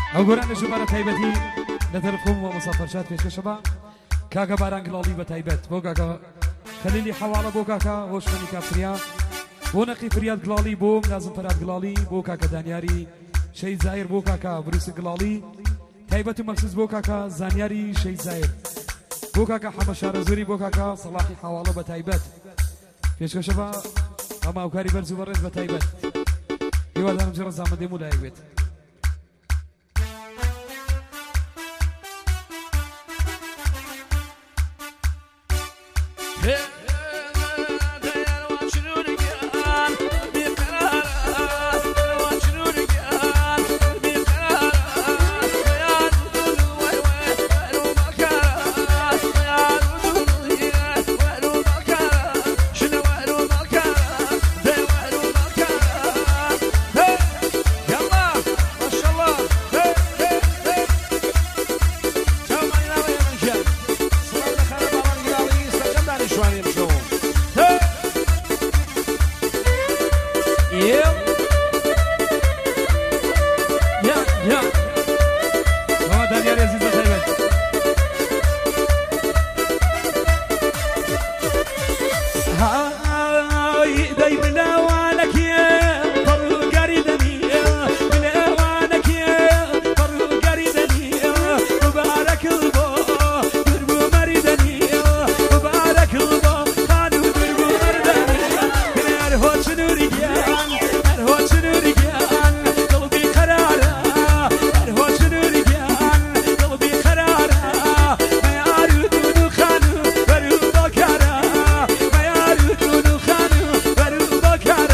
او گران جبارة تایبەتی لەتەرخۆم و مسافرشات پێشکەشەبە کاکە باران گڵاڵی بە تایبەت بۆ کاکە خەلیلی حەواڵە بۆ کاکە هۆشمەنی کافریا بۆ نەقی فریاد گڵاڵی بۆ منازم فەراد گڵاڵی بۆ کاکە دانیاری شەید زایر بۆ کاکە بروس گڵاڵی تایبەت و مەخصوص بۆ کاکە زانیاری شەید زایر بۆ کاکە حەمە شارەزۆری بۆ کاکە سەڵاحی حەواڵە بە تایبەت پێشکەشەبە ئەمە ئەوکاری بەرز و بەڕێز بە تایبەت هیوادارم جێ ڕەزامەندێم و لایەک بێت Cara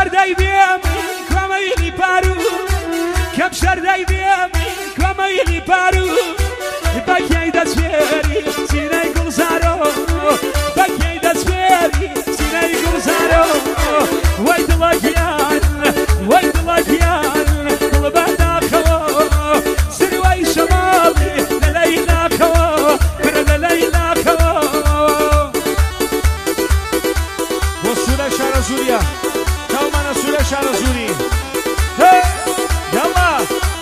شردي بيامي كميلي بارو كم شردي بيامي كميلي بارو بكي دسفيري سيني قلزارو بكي دسفيري سيني قلزارو ويد لكيان ويد لكيان قلبه داخلو سروي شمالي للينا خو كرد للينا خو وصورة شارع سوريا كومانا سورة شارع سوري يلا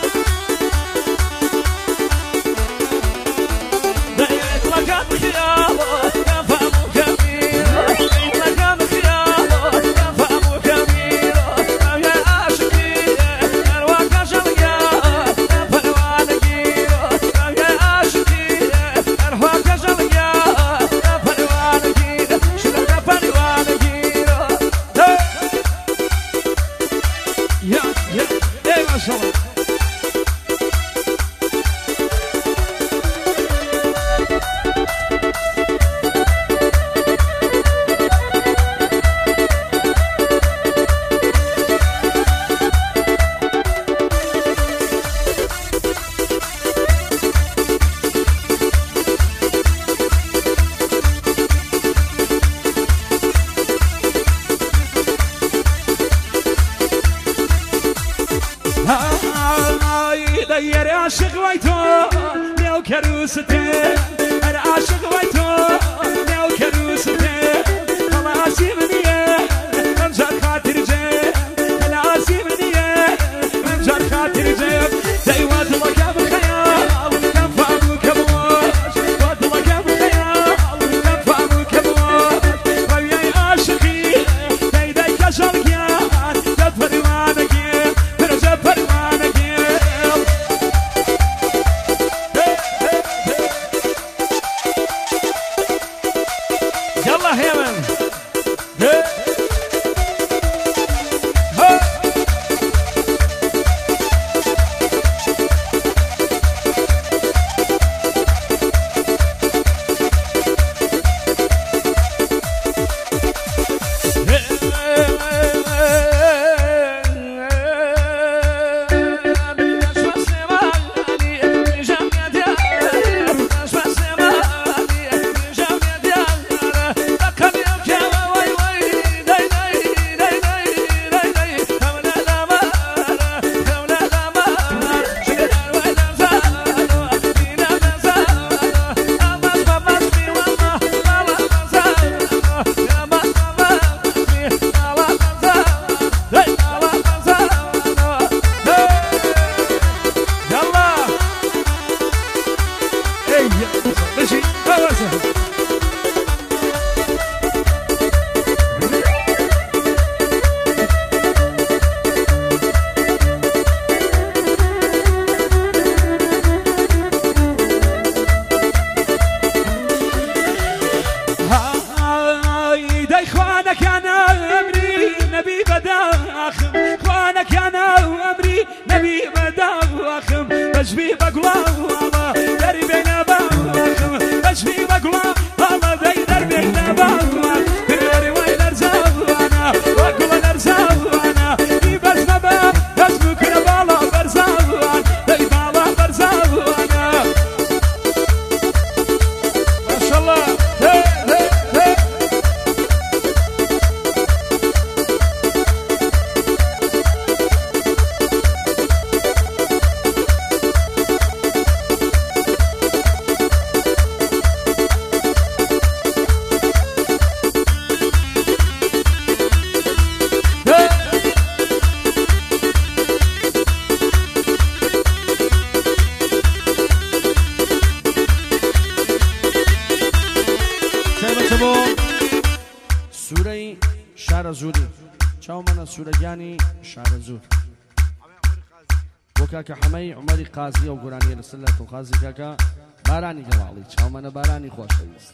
يا عاشق ويتو لو كروستي انا عاشق ويتو لو كروستي انا عاشقني من جار خاطر جاي انا عاشقني من جار خاطر جاي دايما لك بخيال كم فهمك بواش وادلك بخيال كم فهمك بواش ويا عاشقي داي كشلكيان تفرمانك فرجة فرمانك بجبي بقلام والله دربي نبام بجبي بقلام والله ذي دربي نبام تري وين ارزاق انا واقول ارزاق انا بس نبام بس بكره بالا برزاق ذي بالا برزاق انا ما شاء الله سوره شهر زوری چاو من سوره گانی شهر زور وكاكا حمي عمري قازي وقراني لسلة وقازي كاكا باراني قوالي چاو من باراني خوش ويست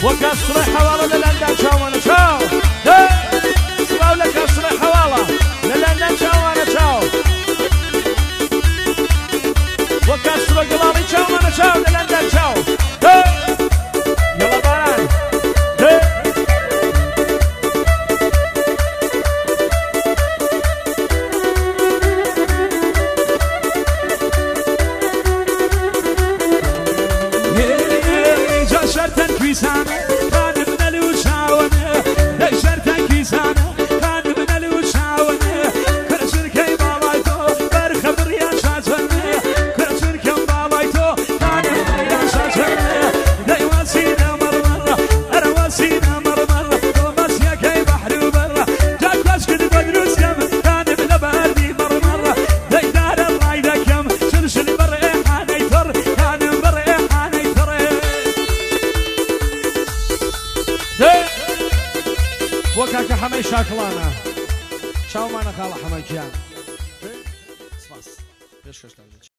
وكسر حواله للندن شاوانا شاو سلاو لك كسر حواله للندن شاوانا شاو وكسر قلالي شاوانا شاو للندن شاو يلا باران كان من الوشاونة شرتن كيسانة كان من الوشاونة كرسل كي بالايتو برخبر يا شاشنة كرسل كي بالايتو كان من يا شاشنة دايواسينا مرمرة أرواسينا مرمرة ومس يا كي بحر وبرة جاك واسكت بدروس يم كان من باردي مرمرة دايدار الرايدة كم شلشل برئي حاني تر كان برئي حاني تر وكاك حمي شاكلانا شاو مانا خاله حمي جان